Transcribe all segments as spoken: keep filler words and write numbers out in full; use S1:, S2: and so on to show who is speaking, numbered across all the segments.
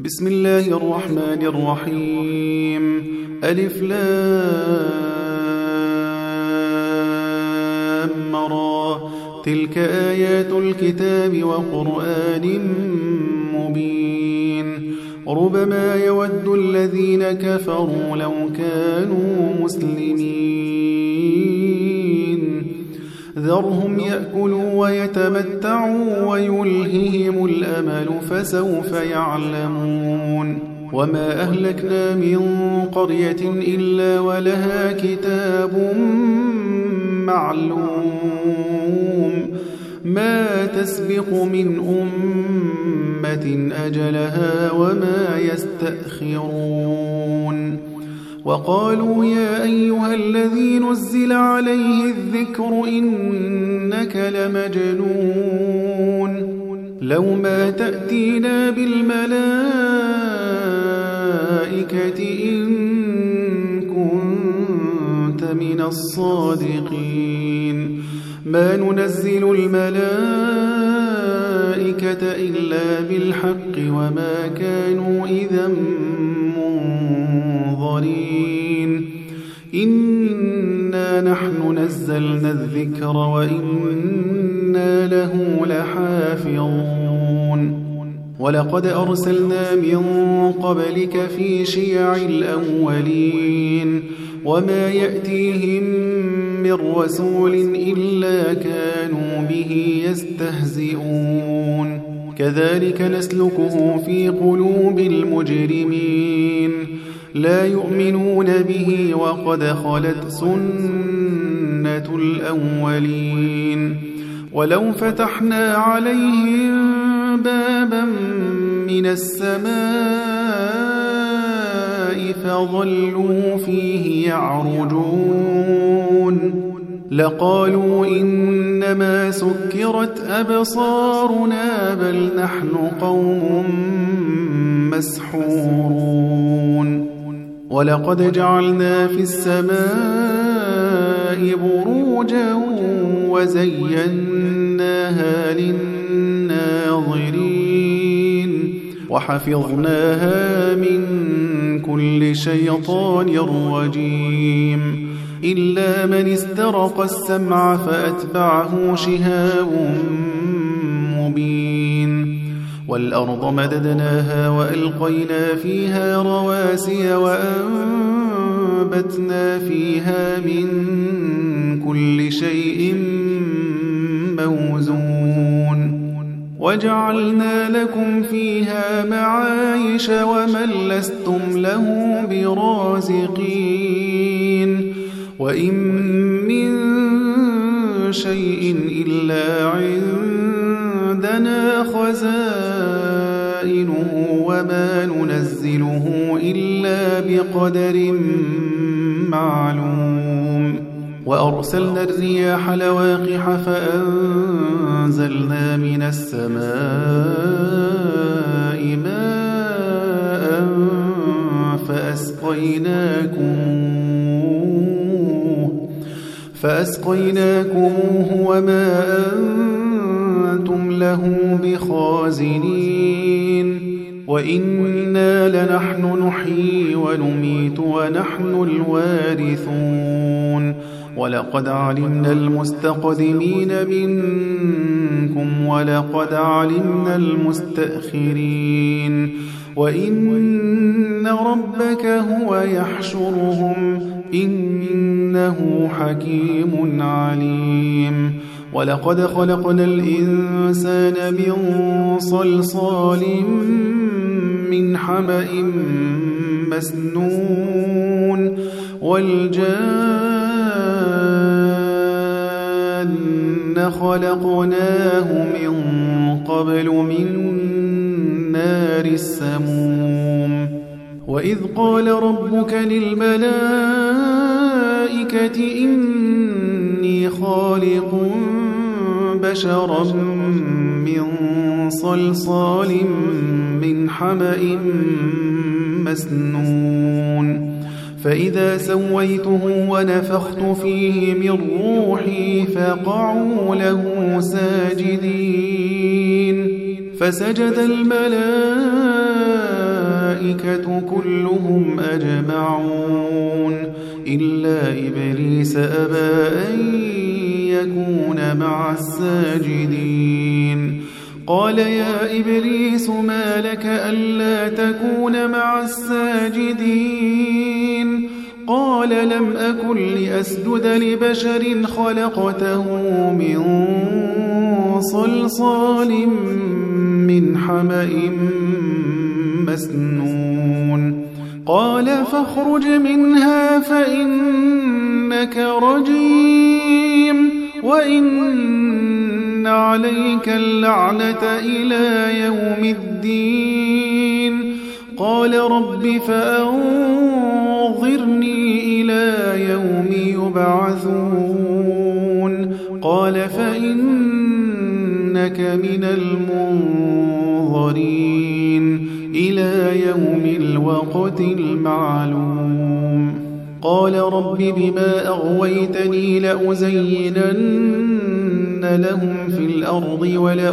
S1: بسم الله الرحمن الرحيم. ألف لام را. تلك آيات الكتاب وقرآن مبين. ربما يود الذين كفروا لو كانوا مسلمين. ذرهم يأكلوا ويتمتعوا ويلههم الأمل فسوف يعلمون. وما أهلكنا من قرية إلا ولها كتاب معلوم. ما تسبق من أمة أجلها وما يستأخرون. وقالوا يا أيها الذي نزل عليه الذكر إنك لمجنون. لو ما تأتينا بالملائكة إن كنت من الصادقين. ما ننزل الملائكة إلا بالحق وما كانوا إذا منظرين. إنا نحن نزلنا الذكر وإنا له لحافظون. ولقد أرسلنا من قبلك في شيع الأولين. وما يأتيهم من رسول إلا كانوا به يستهزئون. كذلك نسلكه في قلوب المجرمين. لا يؤمنون به وقد خلت سنة الأولين. ولو فتحنا عليهم بابا من السماء فظلوا فيه يعرجون لقالوا إنما سكرت أبصارنا بل نحن قوم مسحورون. ولقد جعلنا في السماء بروجا وزيناها للناظرين وحفظناها من كل شيطان رجيم إلا من استرق السمع فأتبعه شهاب مبين. والأرض مددناها وألقينا فيها رواسي وأنبتنا فيها من كل شيء موزون. وجعلنا لكم فيها معايش ومن لستم له برازقين. وإن من شيء إلا عندنا خزائنه وما ننزله إلا بقدر معلوم. وأرسلنا الرياح لواقح فأنزلنا من السماء ماء فأسقيناكموه فأسقيناكموه وما أنتم له بخازنين. وإنا لنحن نحيي ونميت ونحن الوارثون. ولقد علمنا المستقدمين منكم ولقد علمنا المستأخرين. وإن ربك هو يحشرهم إنه حكيم عليم. ولقد خلقنا الإنسان من صلصال من حمأ مسنون. والجان خلقناه من قبل من نار السموم. وإذ قال ربك للملائكة إني خالق بشرا من صلصال من حمأ مسنون. فإذا سويته ونفخت فيه من روحي فقعوا له ساجدين. فسجد الملائكة كلهم أجمعون إلا إبليس أبى أن يكون مع الساجدين. قال يا إبليس ما لك ألا تكون مع الساجدين؟ قال لم أكن لأسجد لبشر خلقته من صلصال من حمأ مسنون. قال فاخرج منها فإنك رجيم وإن عليك اللعنة إلى يوم الدين. قال رب فأنظرني إلى يوم يبعثون. قال فإنك من المنظرين إلى يوم الوقت المعلوم. قال رب بما أغويتني لأزينن لهم في الأرض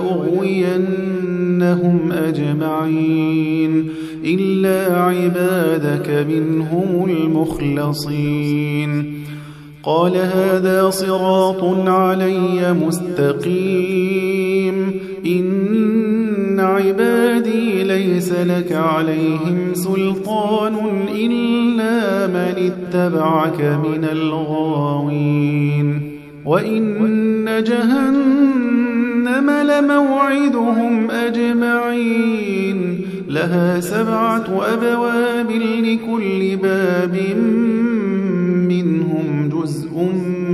S1: ولأغوينهم أجمعين إلا عبادك منهم المخلصين. قال هذا صراط علي مستقيم إن عبادي ليس لك عليهم سلطان إلا من اتبعك من الغاوين. وإن جهنم لموعدهم أجمعين لها سبعة أبواب لكل باب منهم جزء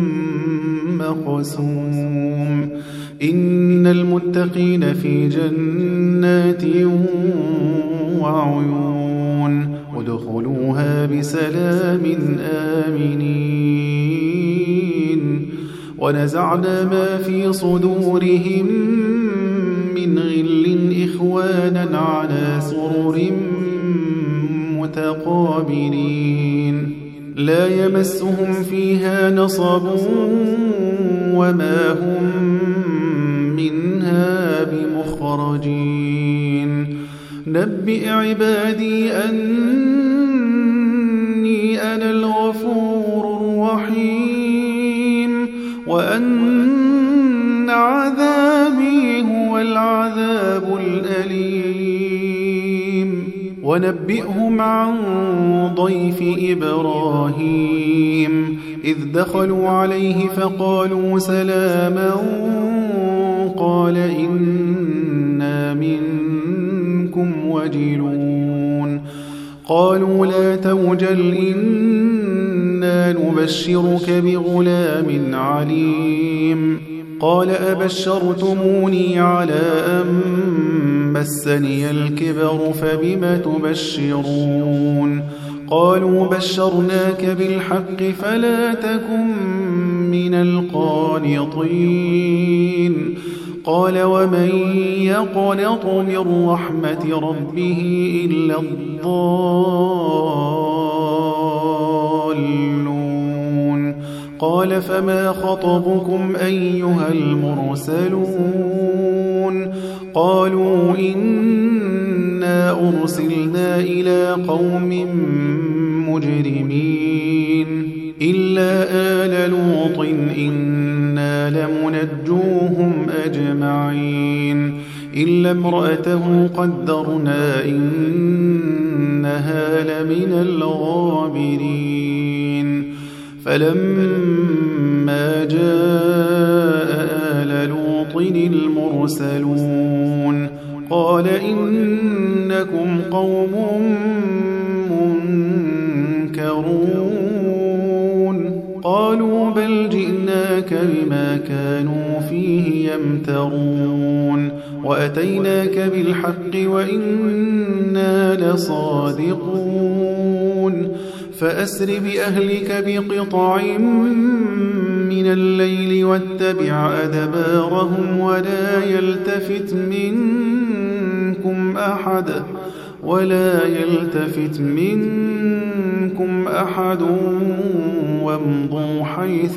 S1: مقسوم. إن المتقين في جنات وعيون ادخلوها بسلام آمنين. ونزعنا ما في صدورهم من غل إخوانا على سرر متقابلين لا يمسهم فيها نصب وما هم منها بمخرجين. نبئ عبادي أني أنا الغفور الرحيم وأن عذابي هو العذاب الأليم. ونبئهم عن ضيف إبراهيم إذ دخلوا عليه فقالوا سلاما قال إنا منكم وجلون. قالوا لا توجل إنا نبشرك بغلام عليم. قال أبشرتموني على أن مسني الكبر فبم تبشرون. قالوا بشرناك بالحق فلا تكن من القانطين. قال ومن يقنط من رحمة ربه إلا الضالون. قال فما خطبكم أيها المرسلون؟ قالوا إنا أرسلنا إلى قوم مجرمين إلا آل لوط إنا لمنجوهم أجمعين إلا امرأته قدرنا إنها لمن الغابرين. فلما جاء آل لوط المرسلون قال إنكم قوم منكرون. قالوا بل جئناك بما كانوا فيه يمترون وأتيناك بالحق وإنا لصادقون. فأسر بأهلك بقطع من الليل واتبع أدبارهم ولا يلتفت منكم أحد ولا يلتفت منكم أحد وامضوا حيث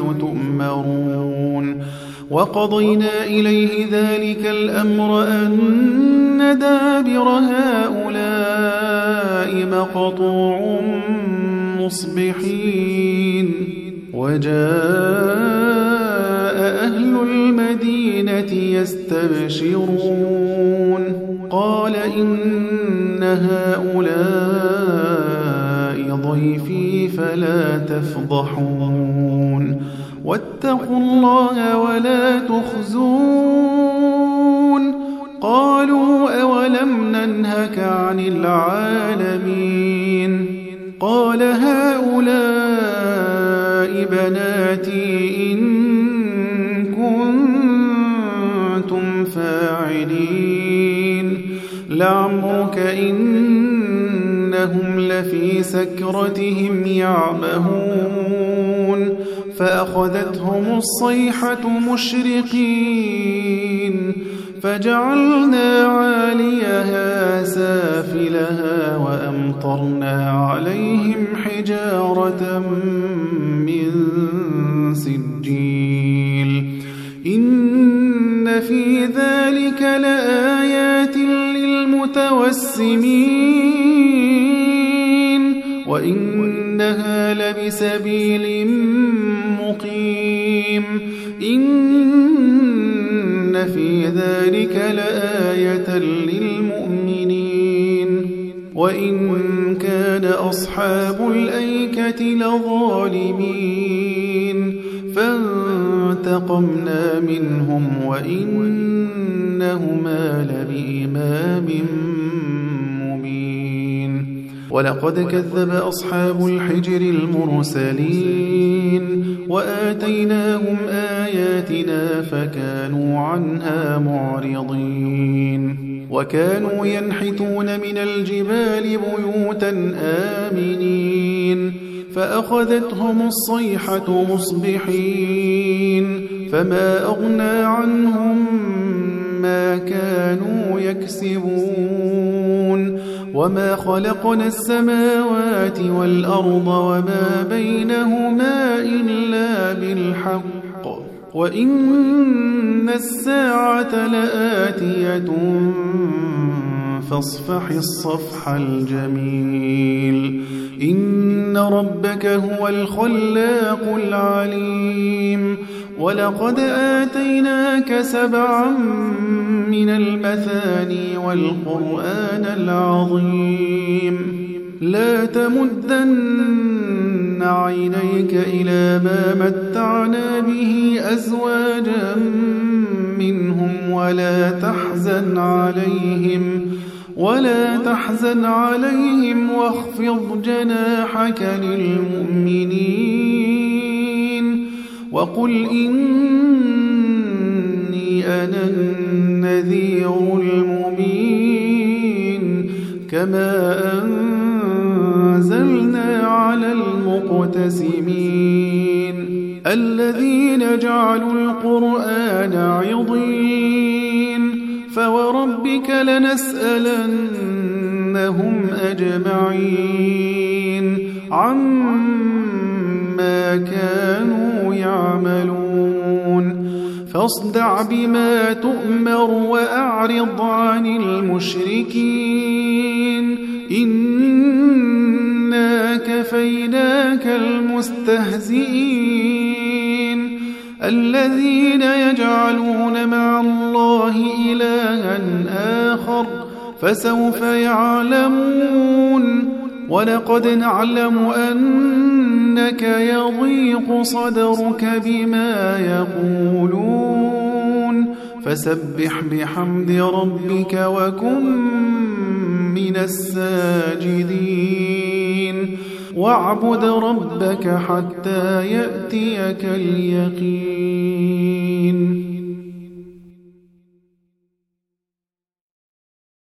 S1: تؤمرون. وقضينا إليه ذلك الأمر أن دابر هؤلاء مقطوع مصبحين وجاء أهل المدينة يستبشرون قال إن هؤلاء ضيفي فلا تفضحون واتقوا الله ولا تخزون قالوا أولم ننهك عن العالمين قال هؤلاء بناتي إن كنتم فاعلين لعمرك إنهم لفي سكرتهم يعمهون فأخذتهم الصيحة مشرقين فجعلنا عاليها سافلها وأمطرنا عليهم حجارة من سجيل إن في ذلك لآيات للمتوسمين وإنها لبسبيل مقيم إن في ذلك لآية للمؤمنين وإن كان أصحاب الأيكة لظالمين فانتقمنا منهم وإنهما لبإمام مبين ولقد كذب أصحاب الحجر المرسلين وآتيناهم آياتنا فكانوا عنها معرضين وكانوا ينحتون من الجبال بيوتا آمنين فأخذتهم الصيحة مصبحين فما أغنى عنهم ما كانوا يكسبون وما خلقنا السماوات والأرض وما بينهما إلا بالحق وإن الساعة لآتية فاصفح الصفح الجميل إن ربك هو الخلاق العليم ولقد آتيناك سبعا من المثاني والقرآن العظيم لا تمدن عينيك إلى ما متعنا به أزواجا منهم ولا تحزن عليهم ولا تحزن عليهم واخفض جناحك للمؤمنين وقل إني أنا النذير المبين كما أنزلنا على المقتسمين الذين جعلوا القرآن عضين فوربك لنسألنهم أجمعين عما كانوا يعملون فاصدع بما تؤمر وأعرض عن المشركين إنا كفيناك المستهزئين الذين يجعلون مع الله إلها آخر فسوف يعلمون ولقد نعلم أنك يضيق صدرك بما يقولون فسبح بحمد ربك وكن من الساجدين واعبد ربك حتى يأتيك اليقين.